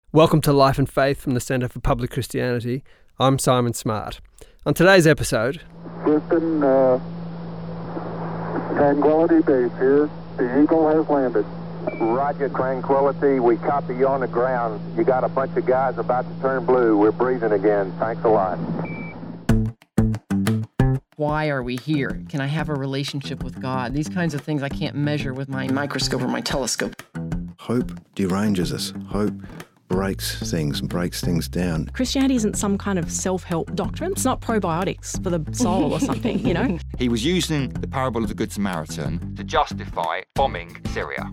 Welcome to Life and Faith from the Centre for Public Christianity. I'm Simon Smart. On today's episode... Houston, Tranquility Base here. The Eagle has landed. Roger, Tranquility. We copy you on the ground. You got a bunch of guys about to turn blue. We're breathing again. Thanks a lot. Why are we here? Can I have a relationship with God? These kinds of things I can't measure with my microscope or my telescope. Hope deranges us. Hope breaks things and breaks things down. Christianity isn't some kind of self-help doctrine. It's not probiotics for the soul or something, you know? He was using the parable of the Good Samaritan to justify bombing Syria.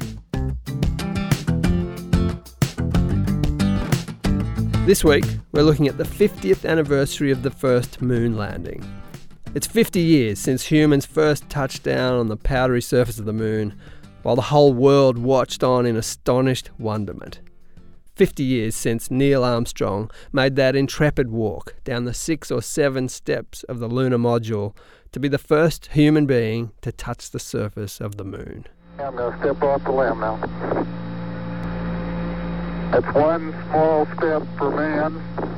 This week, we're looking at the 50th anniversary of the first moon landing. It's 50 years since humans first touched down on the powdery surface of the moon, while the whole world watched on in astonished wonderment. 50 years since Neil Armstrong made that intrepid walk down the 6 or 7 steps of the lunar module to be the first human being to touch the surface of the moon. I'm going to step off the limb now. That's one small step for man,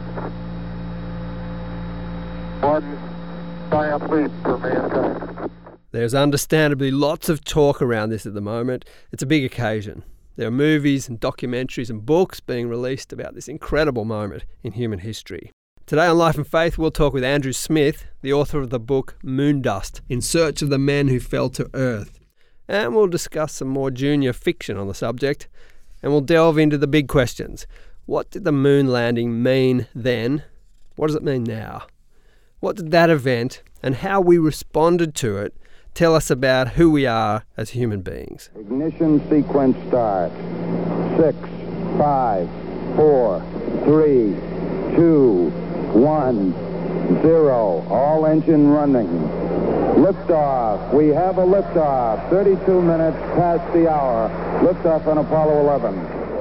one giant leap for mankind. There's understandably lots of talk around this at the moment. It's a big occasion. There are movies and documentaries and books being released about this incredible moment in human history. Today on Life and Faith, we'll talk with Andrew Smith, the author of the book Moondust, In Search of the Men Who Fell to Earth. And we'll discuss some more junior fiction on the subject. And we'll delve into the big questions. What did the moon landing mean then? What does it mean now? What did that event and how we responded to it tell us about who we are as human beings? Ignition sequence start. 6, 5, 4, 3, 2, 1, 0. All engine running. Liftoff. We have a liftoff. 32 minutes past the hour. Liftoff on Apollo 11.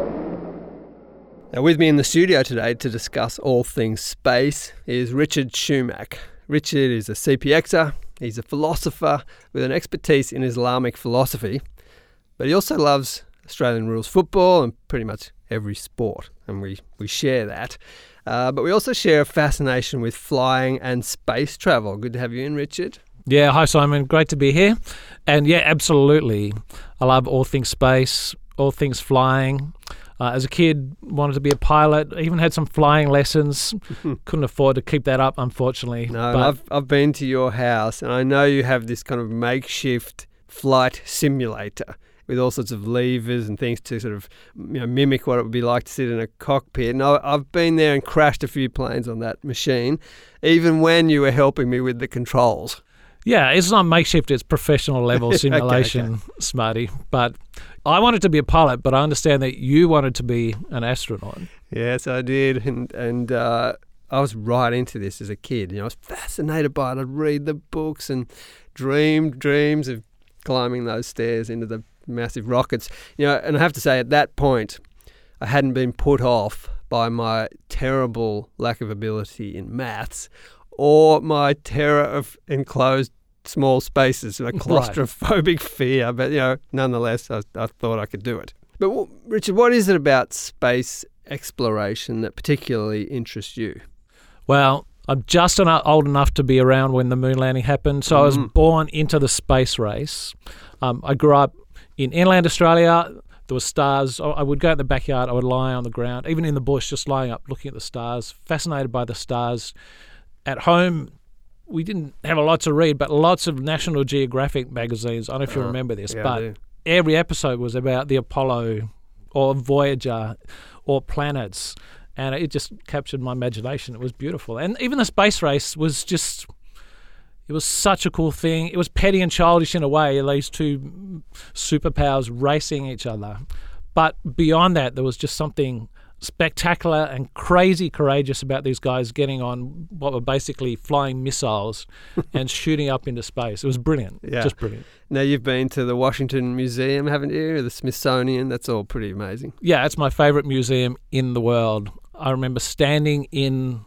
Now, with me in the studio today to discuss all things space is Richard Shumack. Richard is a CPXer. He's a philosopher with an expertise in Islamic philosophy, but he also loves Australian rules football and pretty much every sport, and we share that. But we also share a fascination with flying and space travel. Good to have you in, Richard. Yeah, hi Simon, great to be here. And yeah, absolutely. I love all things space, all things flying. As a kid, wanted to be a pilot. I even had some flying lessons. Couldn't afford to keep that up, unfortunately. No, but I've been to your house, and I know you have this kind of makeshift flight simulator with all sorts of levers and things to sort of mimic what it would be like to sit in a cockpit. And I've been there and crashed a few planes on that machine, even when you were helping me with the controls. Yeah, it's not makeshift, it's professional level simulation, okay. Smarty. But I wanted to be a pilot, but I understand that you wanted to be an astronaut. Yes, I did. And I was right into this as a kid. I was fascinated by it. I'd read the books and dreamed dreams of climbing those stairs into the massive rockets. And I have to say, at that point, I hadn't been put off by my terrible lack of ability in maths or my terror of enclosed small spaces, a claustrophobic fear. But, nonetheless, I thought I could do it. But, Richard, what is it about space exploration that particularly interests you? Well, I'm just old enough to be around when the moon landing happened, so I was born into the space race. I grew up in inland Australia. There were stars. I would go in the backyard. I would lie on the ground, even in the bush, just lying up, looking at the stars, fascinated by the stars. At home, we didn't have a lot to read, but lots of National Geographic magazines. I don't know if you remember this, but every episode was about the Apollo or Voyager or planets, and it just captured my imagination. It was beautiful. And even the space race was just... It was such a cool thing. It was petty and childish in a way, these two superpowers racing each other. But beyond that, there was just something spectacular and crazy courageous about these guys getting on what were basically flying missiles and shooting up into space. It was brilliant, just brilliant. Now, you've been to the Washington Museum, haven't you? Or the Smithsonian. That's all pretty amazing. Yeah, it's my favourite museum in the world. I remember standing in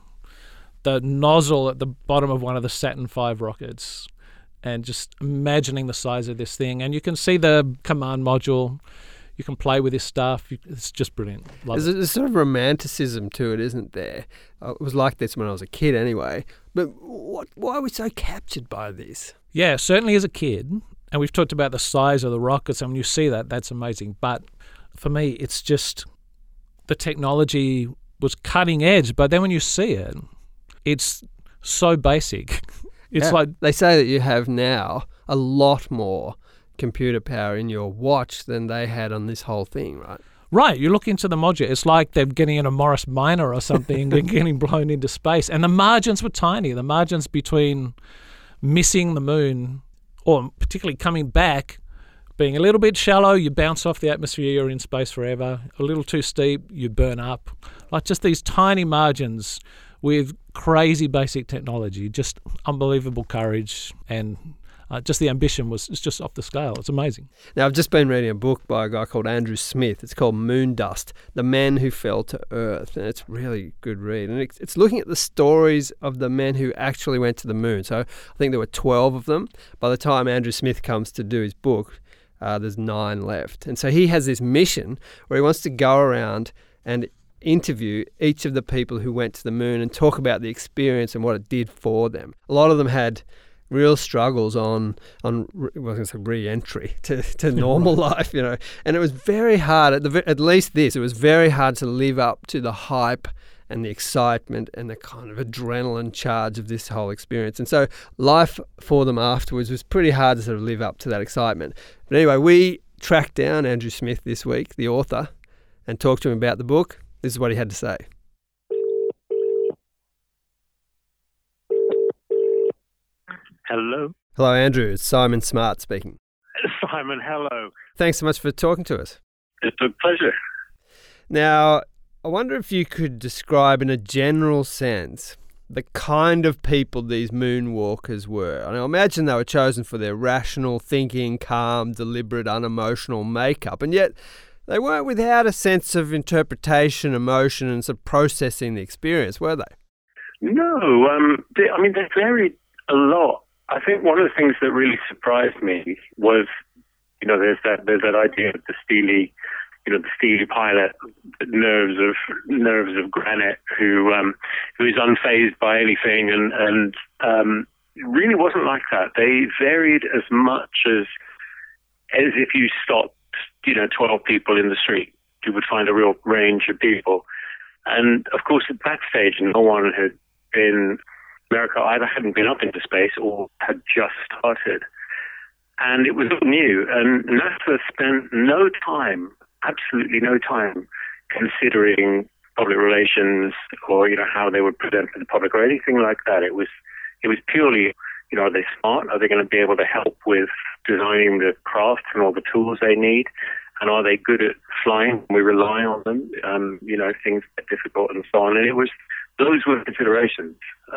the nozzle at the bottom of one of the Saturn V rockets and just imagining the size of this thing. And you can see the command module. You can play with this stuff. It's just brilliant. Love There's it. a sort of romanticism to it, isn't there? It was like this when I was a kid anyway. But why are we so captured by this? Yeah, certainly as a kid, and we've talked about the size of the rockets, and when you see that, that's amazing. But for me, it's just the technology was cutting edge, but then when you see it, it's so basic. It's like they say that you have now a lot more computer power in your watch than they had on this whole thing, right? Right, you look into the module, it's like they're getting in a Morris Minor or something and getting blown into space. And the margins were tiny. The margins between missing the moon or particularly coming back, being a little bit shallow, you bounce off the atmosphere, you're in space forever. A little too steep, you burn up. Like just these tiny margins with crazy basic technology, just unbelievable courage, and just the ambition was just off the scale. It's amazing. Now, I've just been reading a book by a guy called Andrew Smith. It's called Moondust, The Men Who Fell to Earth, and it's really a good read. And it's looking at the stories of the men who actually went to the moon. So I think there were 12 of them. By the time Andrew Smith comes to do his book, there's 9 left. And so he has this mission where he wants to go around and interview each of the people who went to the moon and talk about the experience and what it did for them. A lot of them had real struggles on re-entry to normal life, you know. And it was very hard, at least this, it was very hard to live up to the hype and the excitement and the kind of adrenaline charge of this whole experience. And so life for them afterwards was pretty hard to sort of live up to that excitement. But anyway, we tracked down Andrew Smith this week, the author, and talked to him about the book. This is what he had to say. Hello. Hello, Andrew. It's Simon Smart speaking. Simon, hello. Thanks so much for talking to us. It's a pleasure. Now, I wonder if you could describe in a general sense the kind of people these moonwalkers were. And I imagine they were chosen for their rational thinking, calm, deliberate, unemotional makeup, and yet they weren't without a sense of interpretation, emotion, and sort of processing the experience, were they? No, they varied a lot. I think one of the things that really surprised me was, there's that idea of the steely pilot, nerves of granite, who is unfazed by anything, and it really wasn't like that. They varied as much as if you stopped 12 people in the street, you would find a real range of people. And of course, at that stage, no one had been, America either hadn't been up into space or had just started. And it was all new. And NASA spent no time, absolutely no time, considering public relations or, how they would present to the public or anything like that. It was purely, are they smart? Are they going to be able to help with designing the craft and all the tools they need? And are they good at flying? We rely on them. Things get difficult and so on. And those were considerations.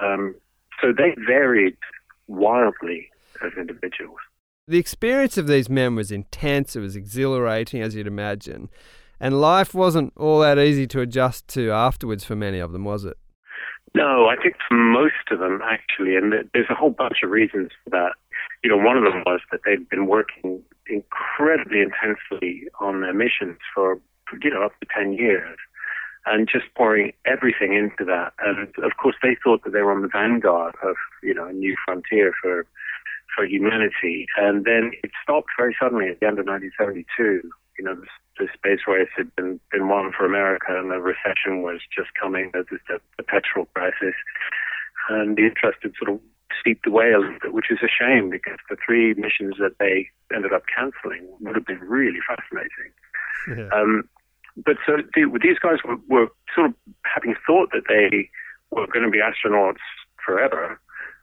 So they varied wildly as individuals. The experience of these men was intense. It was exhilarating, as you'd imagine. And life wasn't all that easy to adjust to afterwards for many of them, was it? No, I think for most of them, actually, and there's a whole bunch of reasons for that. One of them was that they'd been working incredibly intensely on their missions for, up to 10 years, and just pouring everything into that. And, of course, they thought that they were on the vanguard of, a new frontier for humanity. And then it stopped very suddenly at the end of 1972. The space race had been won for America, and the recession was just coming. There was the petrol crisis, and the interest had sort of steeped away a little bit, which is a shame because the 3 missions that they ended up cancelling would have been really fascinating. Yeah. But so these guys were sort of having thought that they were going to be astronauts forever.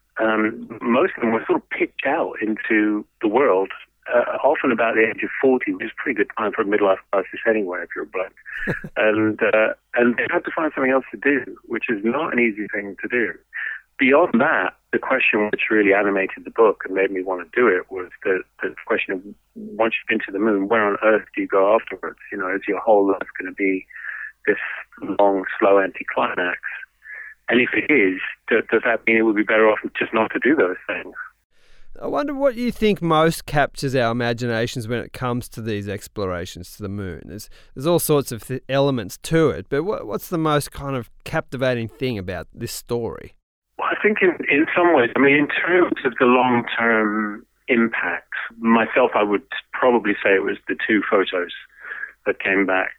Most of them were sort of picked out into the world, often about the age of 40, which is a pretty good time for a midlife crisis anyway, if you're a bloke. And they had to find something else to do, which is not an easy thing to do. Beyond that, the question which really animated the book and made me want to do it was the question of, once you've been to the moon, where on earth do you go afterwards? Is your whole life going to be this long, slow anticlimax? And if it is, does that mean it would be better off just not to do those things? I wonder what you think most captures our imaginations when it comes to these explorations to the moon. There's all sorts of elements to it, but what's the most kind of captivating thing about this story? Well, I think in some ways, I mean, in terms of the long-term impact, myself, I would probably say it was the two photos that came back.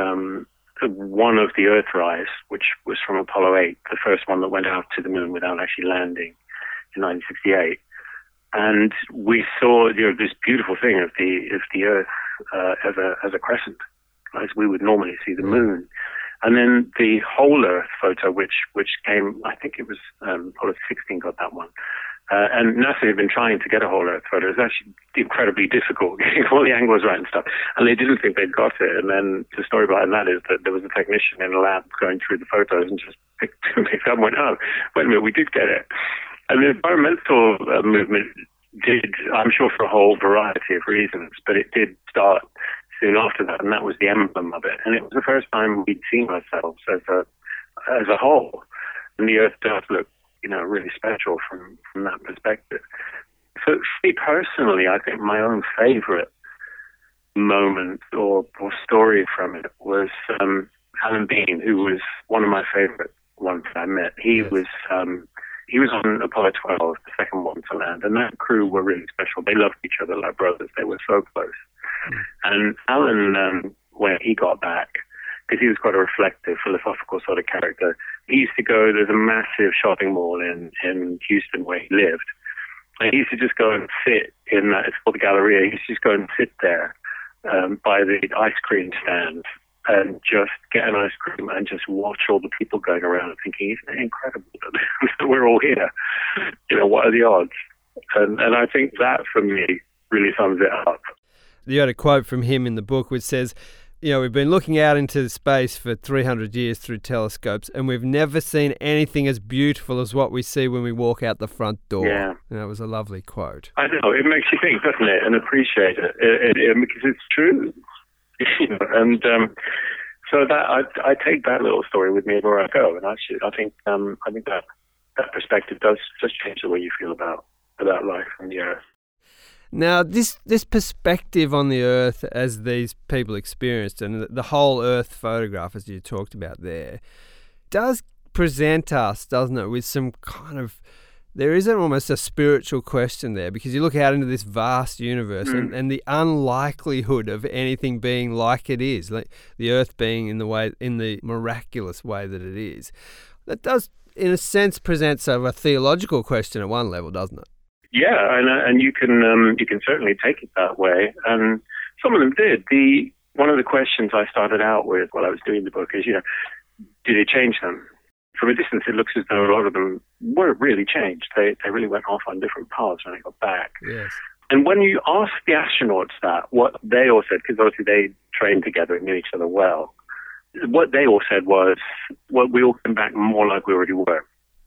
One of the Earthrise, which was from Apollo 8, the first one that went out to the moon without actually landing in 1968. And we saw this beautiful thing of the Earth as a crescent, as we would normally see the moon. And then the whole Earth photo, which came, I think it was Apollo 16 got that one. And NASA had been trying to get a whole Earth photo. It was actually incredibly difficult, getting all the angles right and stuff. And they didn't think they'd got it. And then the story behind that is that there was a technician in a lab going through the photos and just picked up and went, oh, wait a minute, we did get it. And the environmental movement did, I'm sure for a whole variety of reasons, but it did start soon after that, and that was the emblem of it. And it was the first time we'd seen ourselves as a whole. And the Earth does look, really special from that perspective. So, me personally, I think my own favorite moment or story from it was Alan Bean, who was one of my favorite ones I met. He was on Apollo 12, the second one to land, and that crew were really special. They loved each other like brothers. They were so close. And Alan, when he got back, because he was quite a reflective, philosophical sort of character, he used to go, there's a massive shopping mall in Houston where he lived, and he used to just go and sit in that, it's called the Galleria, he used to just go and sit there by the ice cream stand and just get an ice cream and just watch all the people going around and thinking, isn't it incredible that we're all here? What are the odds? And I think that, for me, really sums it up. You had a quote from him in the book which says, we've been looking out into space for 300 years through telescopes, and we've never seen anything as beautiful as what we see when we walk out the front door. Yeah. And that was a lovely quote. I know. It makes you think, doesn't it? And appreciate it, because it's true. And so that I take that little story with me everywhere I go, and actually, I think that perspective does change the way you feel about life on the Earth. Now, this perspective on the Earth as these people experienced, and the whole Earth photograph, as you talked about there, does present us, doesn't it, with some kind of... There is almost a spiritual question there, because you look out into this vast universe and the unlikelihood of anything being like it is, like the Earth being in the miraculous way that it is. That does, in a sense, present sort of a theological question at one level, doesn't it? Yeah, and you can certainly take it that way, and some of them did. One of the questions I started out with while I was doing the book is, did it change them? From a distance, it looks as though a lot of them weren't really changed. They really went off on different paths when they got back. Yes. And when you ask the astronauts that, what they all said, because obviously they trained together and knew each other well, what they all said was, well, we all came back more like we already were.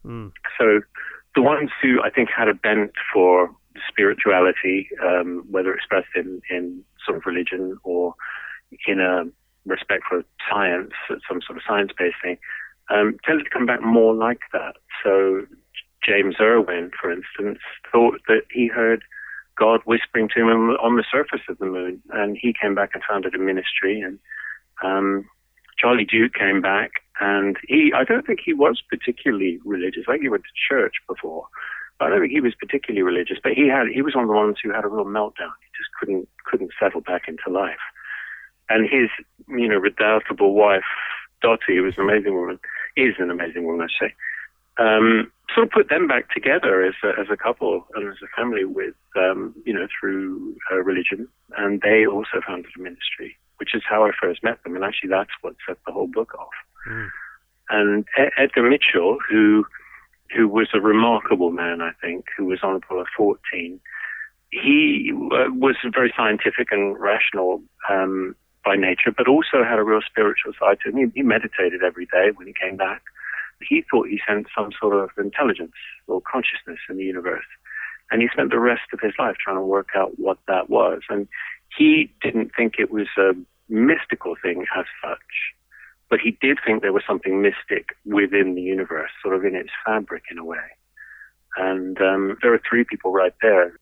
So the ones who I think had a bent for spirituality, whether expressed in sort of religion or in a respect for science, some sort of science-based thing, tended to come back more like that. So James Irwin, for instance, thought that he heard God whispering to him on the surface of the moon, and he came back and founded a ministry. And Charlie Duke came back, and I don't think he was particularly religious. I think he went to church before, but I don't think he was particularly religious. But he was one of the ones who had a real meltdown. He just couldn't settle back into life. And his, redoubtable wife, Dottie, who was an amazing woman, is an amazing woman, I say, sort of put them back together as a couple and as a family with, through religion. And they also founded a ministry, which is how I first met them. And actually that's what set the whole book off. And Edgar Mitchell, who was a remarkable man, I think, who was on Apollo 14, he was very scientific and rational by nature, but also had a real spiritual side to him. He meditated every day when he came back. He thought he sensed some sort of intelligence or consciousness in the universe. And he spent the rest of his life trying to work out what that was. And he didn't think it was a mystical thing as such, but he did think there was something mystic within the universe, sort of in its fabric in a way. And there are three people right there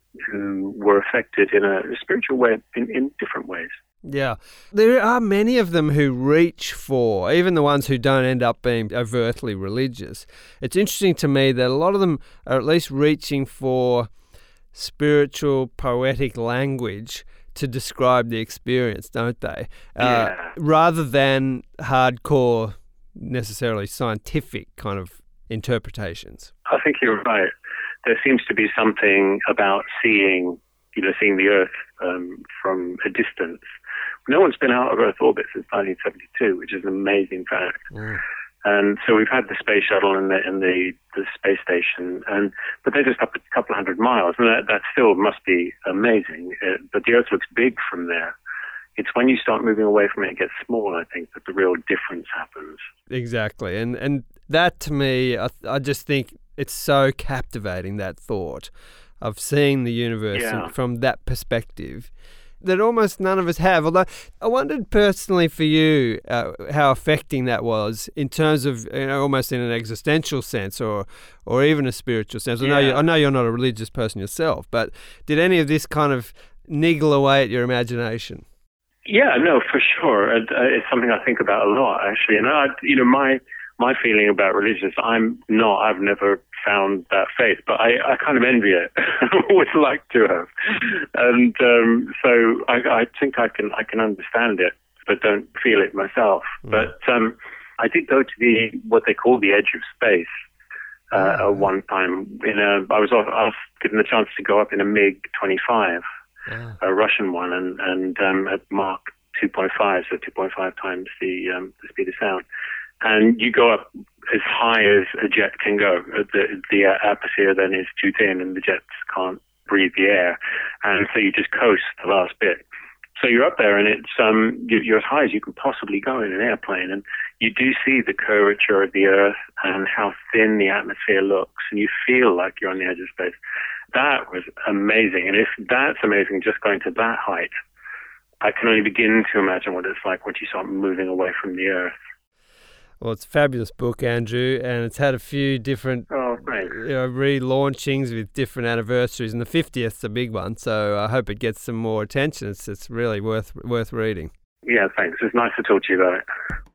who were affected in a spiritual way in different ways. Yeah. There are many of them who reach for, even the ones who don't end up being overtly religious. It's interesting to me that a lot of them are at least reaching for spiritual, poetic language to describe the experience, don't they? Rather than hardcore, necessarily scientific kind of interpretations. I think you're right. There seems to be something about seeing the Earth from a distance. No one's been out of Earth orbit since 1972, which is an amazing fact. And so we've had the space shuttle and the space station, but they're just up a couple of hundred miles, and that still must be amazing. But the Earth looks big from there. It's when you start moving away from it, it gets small, I think, that the real difference happens. Exactly. And that, to me, I just think it's so captivating, that thought of seeing the universe from that perspective that almost none of us have. Although I wondered personally for you how affecting that was in terms of, almost in an existential sense or even a spiritual sense. I know you're not a religious person yourself, but did any of this kind of niggle away at your imagination? Yeah, no, for sure. It's something I think about a lot, actually. And my feeling about religion is I've never found that faith, but I kind of envy it. I would like to have. And so I think I can understand it, but don't feel it myself. But I did go to what they call the edge of space one time. I was given the chance to go up in a MiG-25, a Russian one, and at Mach 2.5, so 2.5 times the speed of sound. And you go up as high as a jet can go. The atmosphere then is too thin and the jets can't breathe the air. And so you just coast the last bit. So you're up there and it's you're as high as you can possibly go in an airplane. And you do see the curvature of the Earth and how thin the atmosphere looks. And you feel like you're on the edge of space. That was amazing. And if that's amazing, just going to that height, I can only begin to imagine what it's like once you start moving away from the Earth. Well, it's a fabulous book, Andrew, and it's had a few different relaunchings with different anniversaries, and the 50th's a big one, so I hope it gets some more attention. It's really worth reading. Yeah, thanks. It's nice to talk to you about it.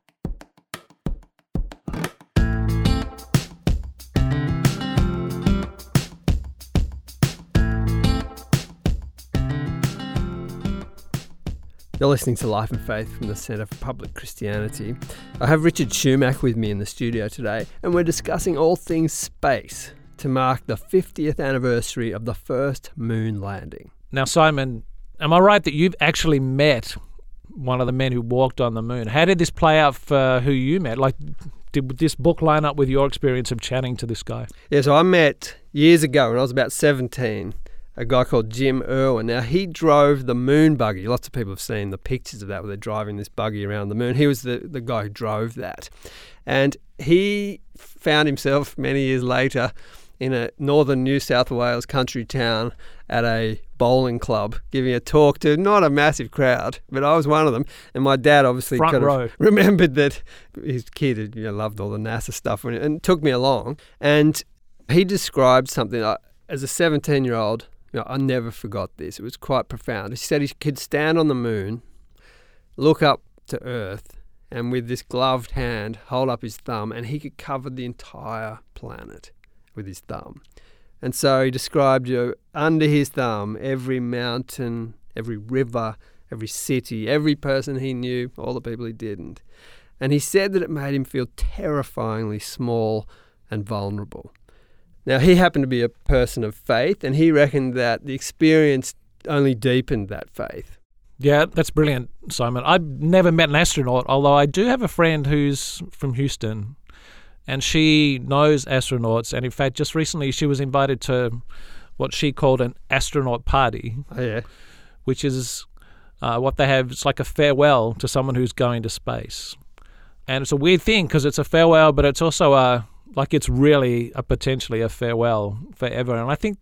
You're listening to Life and Faith from the Centre for Public Christianity. I have Richard Shumack with me in the studio today, and we're discussing all things space to mark the 50th anniversary of the first moon landing. Now, Simon, am I right that you've actually met one of the men who walked on the moon? How did this play out for who you met? Like, did this book line up with your experience of chatting to this guy? Yeah, so I met years ago when I was about 17, a guy called Jim Irwin. Now, he drove the moon buggy. Lots of people have seen the pictures of that where they're driving this buggy around the moon. He was the guy who drove that. And he found himself many years later in a northern New South Wales country town at a bowling club, giving a talk to not a massive crowd, but I was one of them. And my dad obviously remembered that his kid had, loved all the NASA stuff and took me along. And he described something as a 17-year-old. I never forgot this. It was quite profound. He said he could stand on the moon, look up to Earth, and with this gloved hand, hold up his thumb, and he could cover the entire planet with his thumb. And so he described, under his thumb, every mountain, every river, every city, every person he knew, all the people he didn't. And he said that it made him feel terrifyingly small and vulnerable. Now, he happened to be a person of faith, and he reckoned that the experience only deepened that faith. Yeah, that's brilliant, Simon. I've never met an astronaut, although I do have a friend who's from Houston, and she knows astronauts. And in fact, just recently she was invited to what she called an astronaut party, which is what they have. It's like a farewell to someone who's going to space. And it's a weird thing because it's a farewell, but it's also it's really potentially a farewell forever. And I think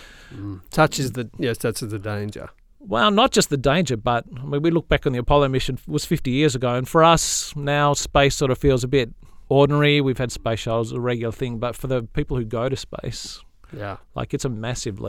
touches the danger. Well, not just the danger, but we look back on the Apollo mission, it was 50 years ago, and for us now space sort of feels a bit ordinary. We've had space shuttles, a regular thing, but for the people who go to space, it's a massive leap.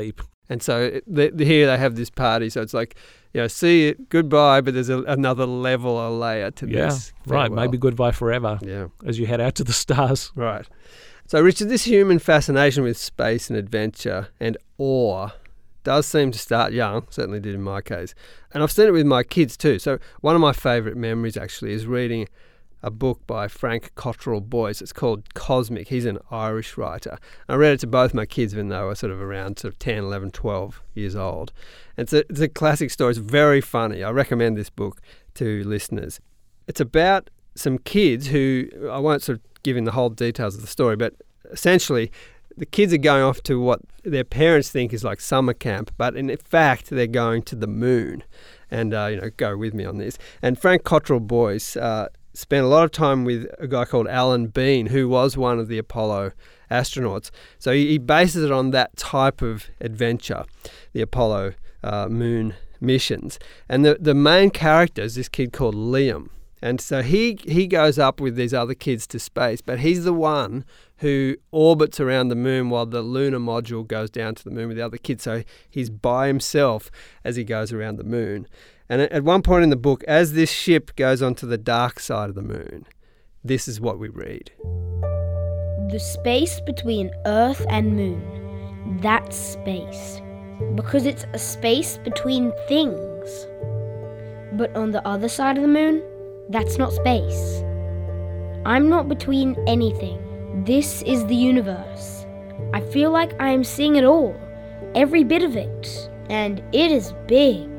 And so here they have this party. So it's like, see it, goodbye, but there's another level or layer to this. Right, maybe goodbye forever as you head out to the stars. Right. So, Richard, this human fascination with space and adventure and awe does seem to start young, certainly did in my case. And I've seen it with my kids too. So one of my favourite memories actually is reading a book by Frank Cottrell Boyce. It's called Cosmic. He's an Irish writer. I read it to both my kids when they were sort of around 10, 11, 12 years old. It's a classic story. It's very funny. I recommend this book to listeners. It's about some kids who, I won't sort of give in the whole details of the story, but essentially the kids are going off to what their parents think is like summer camp, but in fact they're going to the moon. And, go with me on this. And Frank Cottrell Boyce spent a lot of time with a guy called Alan Bean, who was one of the Apollo astronauts. So he bases it on that type of adventure, the Apollo moon missions. And the main character is this kid called Liam. And so he goes up with these other kids to space, but he's the one who orbits around the moon while the lunar module goes down to the moon with the other kids. So he's by himself as he goes around the moon. And at one point in the book, as this ship goes onto the dark side of the moon, this is what we read. The space between Earth and Moon, that's space. Because it's a space between things. But on the other side of the moon, that's not space. I'm not between anything. This is the universe. I feel like I am seeing it all, every bit of it, and it is big.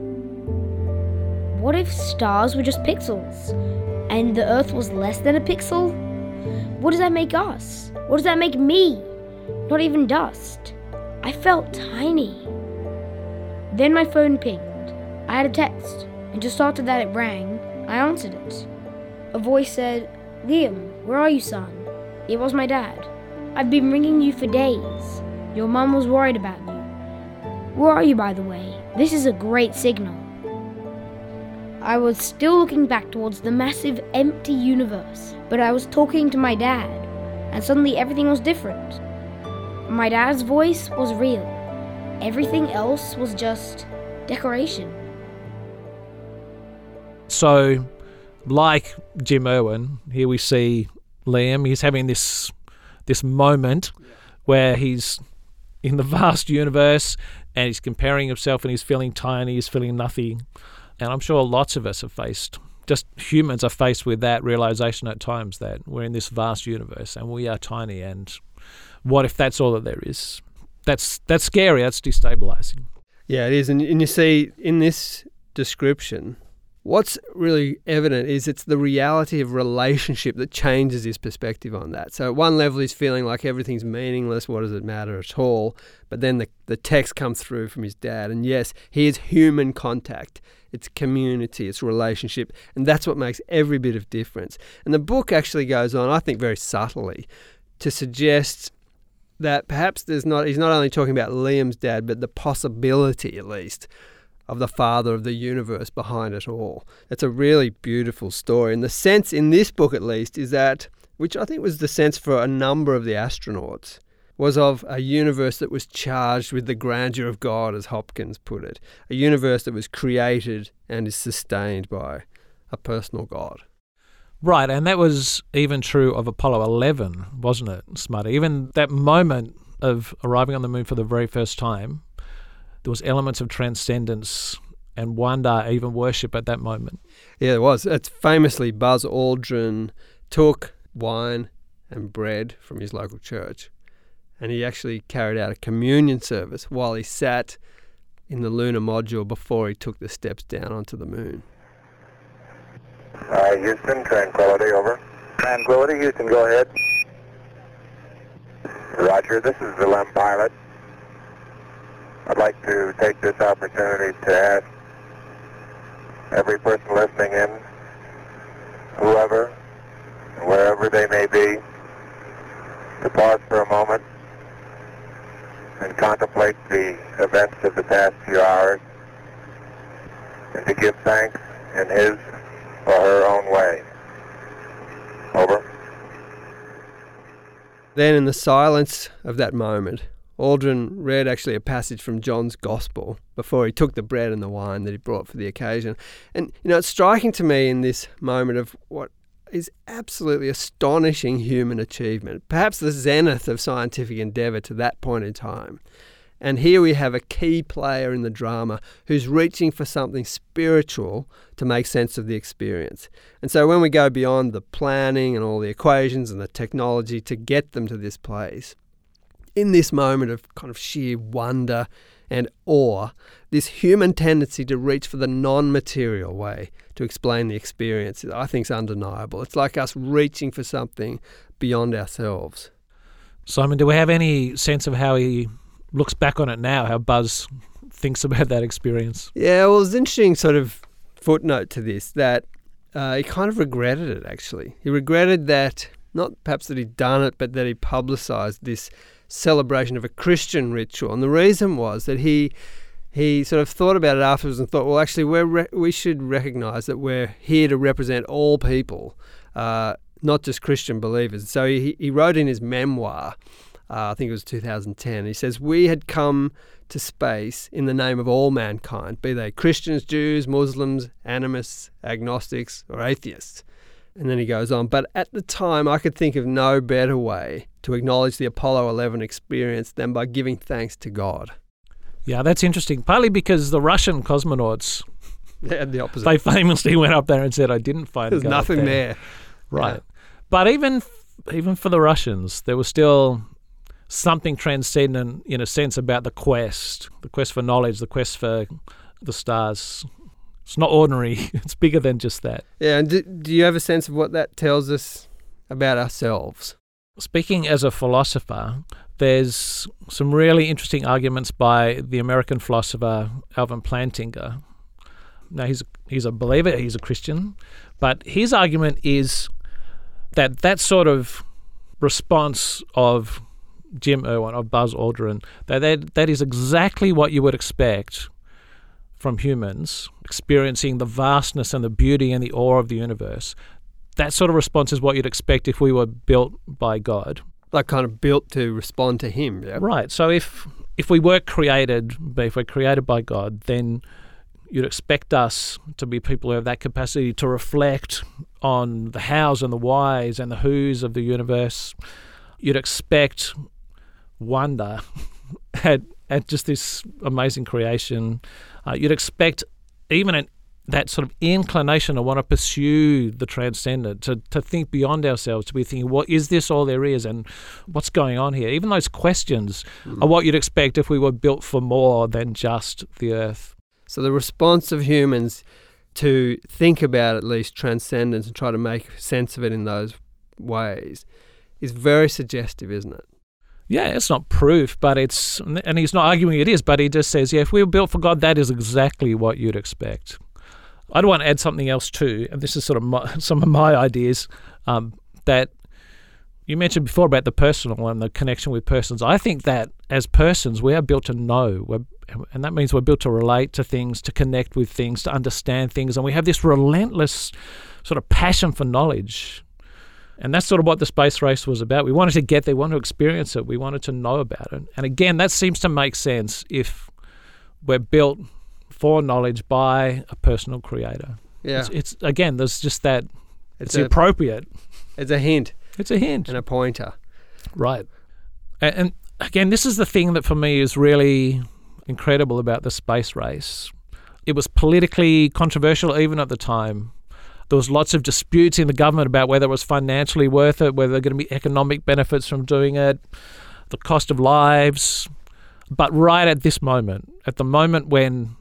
What if stars were just pixels, and the Earth was less than a pixel? What does that make us? What does that make me? Not even dust. I felt tiny. Then my phone pinged. I had a text, and just after that it rang, I answered it. A voice said, "Liam, where are you, son?" It was my dad. "I've been ringing you for days. Your mum was worried about you. Where are you, by the way? This is a great signal." I was still looking back towards the massive, empty universe, but I was talking to my dad, and suddenly everything was different. My dad's voice was real. Everything else was just decoration. So, like Jim Irwin, here we see Liam. He's having this moment where he's in the vast universe and he's comparing himself and he's feeling tiny, he's feeling nothing. And I'm sure lots of us have faced, just humans are faced with that realization at times that we're in this vast universe and we are tiny, and what if that's all that there is? That's scary, that's destabilizing. Yeah, it is. And you see in this description, what's really evident is it's the reality of relationship that changes his perspective on that. So at one level he's feeling like everything's meaningless, what does it matter at all? But then the text comes through from his dad, and yes, here's human contact. It's community, it's relationship, and that's what makes every bit of difference. And the book actually goes on, I think very subtly, to suggest that perhaps he's not only talking about Liam's dad, but the possibility, at least, of the father of the universe behind it all. It's a really beautiful story. And the sense in this book, at least, is that, which I think was the sense for a number of the astronauts, was of a universe that was charged with the grandeur of God, as Hopkins put it. A universe that was created and is sustained by a personal God. Right, and that was even true of Apollo 11, wasn't it, Smarty? Even that moment of arriving on the moon for the very first time, there was elements of transcendence and wonder, even worship at that moment. Yeah, there was. It's famously Buzz Aldrin took wine and bread from his local church, and he actually carried out a communion service while he sat in the lunar module before he took the steps down onto the moon. Houston, Tranquility, over. Tranquility, Houston, go ahead. Roger, this is the LEM pilot. I'd like to take this opportunity to ask every person listening in, whoever, wherever they may be, to pause for a moment and contemplate the events of the past few hours and to give thanks in his or her own way. Over. Then in the silence of that moment, Aldrin read actually a passage from John's Gospel before he took the bread and the wine that he brought for the occasion. And, it's striking to me in this moment of what is absolutely astonishing human achievement, perhaps the zenith of scientific endeavour to that point in time. And here we have a key player in the drama who's reaching for something spiritual to make sense of the experience. And so when we go beyond the planning and all the equations and the technology to get them to this place, in this moment of kind of sheer wonder and awe, this human tendency to reach for the non-material way to explain the experience, I think, is undeniable. It's like us reaching for something beyond ourselves. Simon, do we have any sense of how he looks back on it now, how Buzz thinks about that experience? Yeah, well, it's an interesting sort of footnote to this, that he kind of regretted it, actually. He regretted that, not perhaps that he'd done it, but that he publicised this celebration of a Christian ritual. And the reason was that he sort of thought about it afterwards and thought, well, actually, we should recognise that we're here to represent all people, not just Christian believers. So he wrote in his memoir, I think it was 2010, he says, "We had come to space in the name of all mankind, be they Christians, Jews, Muslims, animists, agnostics, or atheists." And then he goes on, "But at the time, I could think of no better way to acknowledge the Apollo 11 experience than by giving thanks to God." Yeah, that's interesting. Partly because the Russian cosmonauts, they had the opposite. They famously went up there and said, "I didn't find There's nothing there." Right. Yeah. But even for the Russians, there was still something transcendent, in a sense, about the quest for knowledge, the quest for the stars. It's not ordinary. It's bigger than just that. Yeah, and do you have a sense of what that tells us about ourselves? Speaking as a philosopher, there's some really interesting arguments by the American philosopher Alvin Plantinga. Now, he's a believer, he's a Christian, but his argument is that sort of response of Jim Irwin, of Buzz Aldrin, that is exactly what you would expect from humans experiencing the vastness and the beauty and the awe of the universe. That sort of response is what you'd expect if we were built by God. Like kind of built to respond to him, yeah? Right. So if we were created, if we're created by God, then you'd expect us to be people who have that capacity to reflect on the hows and the whys and the whos of the universe. You'd expect wonder at just this amazing creation. You'd expect even that sort of inclination to want to pursue the transcendent, to think beyond ourselves, to be thinking, what is this all there is and what's going on here? Even those questions are what you'd expect if we were built for more than just the earth. So the response of humans to think about at least transcendence and try to make sense of it in those ways is very suggestive, isn't it? Yeah, it's not proof, but and he's not arguing it is, but he just says, yeah, if we were built for God, that is exactly what you'd expect. I'd want to add something else too, and this is sort of some of my ideas, that you mentioned before about the personal and the connection with persons. I think that as persons, we are built to know, and that means we're built to relate to things, to connect with things, to understand things, and we have this relentless sort of passion for knowledge. And that's sort of what the space race was about. We wanted to get there, we wanted to experience it, we wanted to know about it. And again, that seems to make sense if we're built for knowledge by a personal creator. Yeah. It's again, there's just that, it's appropriate. It's a hint. It's a hint. And a pointer. Right. And again, this is the thing that for me is really incredible about the space race. It was politically controversial even at the time. There was lots of disputes in the government about whether it was financially worth it, whether there were going to be economic benefits from doing it, the cost of lives. But right at this moment, at the moment when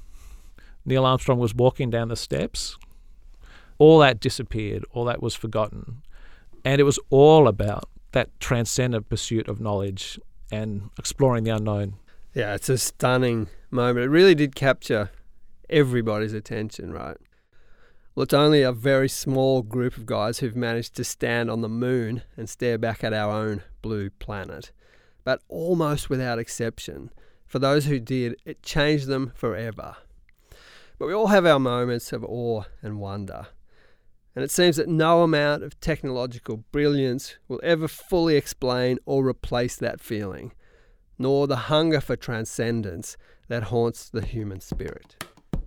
Neil Armstrong was walking down the steps, all that disappeared, all that was forgotten. And it was all about that transcendent pursuit of knowledge and exploring the unknown. Yeah, it's a stunning moment. It really did capture everybody's attention, right? Well, it's only a very small group of guys who've managed to stand on the moon and stare back at our own blue planet. But almost without exception, for those who did, it changed them forever. But we all have our moments of awe and wonder. And it seems that no amount of technological brilliance will ever fully explain or replace that feeling. nor the hunger for transcendence that haunts the human spirit.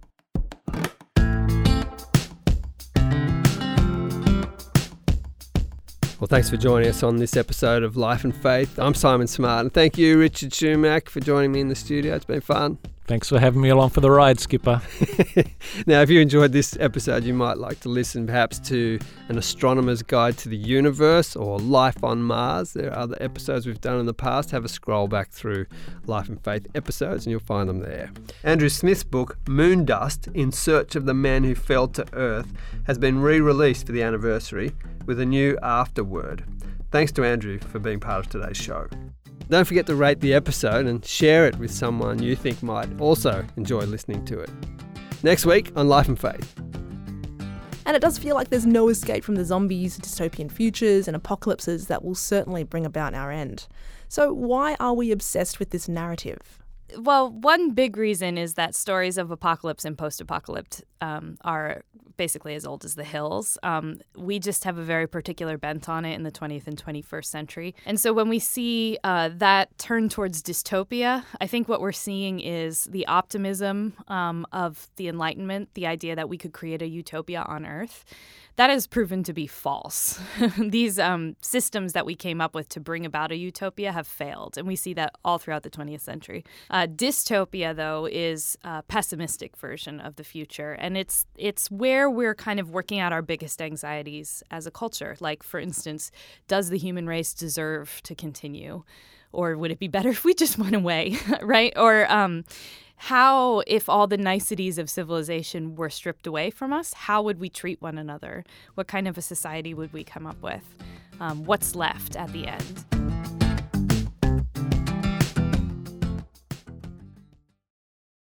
Well, thanks for joining us on this episode of Life and Faith. I'm Simon Smart, and thank you, Richard Schumack, for joining me in the studio. It's been fun. Thanks for having me along for the ride, Skipper. Now, if you enjoyed this episode, you might like to listen perhaps to An Astronomer's Guide to the Universe or Life on Mars. There are other episodes we've done in the past. Have a scroll back through Life and Faith episodes and you'll find them there. Andrew Smith's book, Moondust, In Search of the Man Who Fell to Earth, has been re-released for the anniversary with a new afterword. Thanks to Andrew for being part of today's show. Don't forget to rate the episode and share it with someone you think might also enjoy listening to it. Next week on Life and Faith. And it does feel like there's no escape from the zombies, dystopian futures and apocalypses that will certainly bring about our end. So why are we obsessed with this narrative? Well, one big reason is that stories of apocalypse and post-apocalypse are basically as old as the hills. We just have a very particular bent on it in the 20th and 21st century. And so when we see that turn towards dystopia, I think what we're seeing is the optimism of the Enlightenment, the idea that we could create a utopia on Earth. That has proven to be false. These systems that we came up with to bring about a utopia have failed, and we see that all throughout the 20th century. Dystopia, though, is a pessimistic version of the future, and it's where we're kind of working out our biggest anxieties as a culture. Like, for instance, does the human race deserve to continue? Or would it be better if we just went away, right? Or how, if all the niceties of civilization were stripped away from us, how would we treat one another? What kind of a society would we come up with? What's left at the end?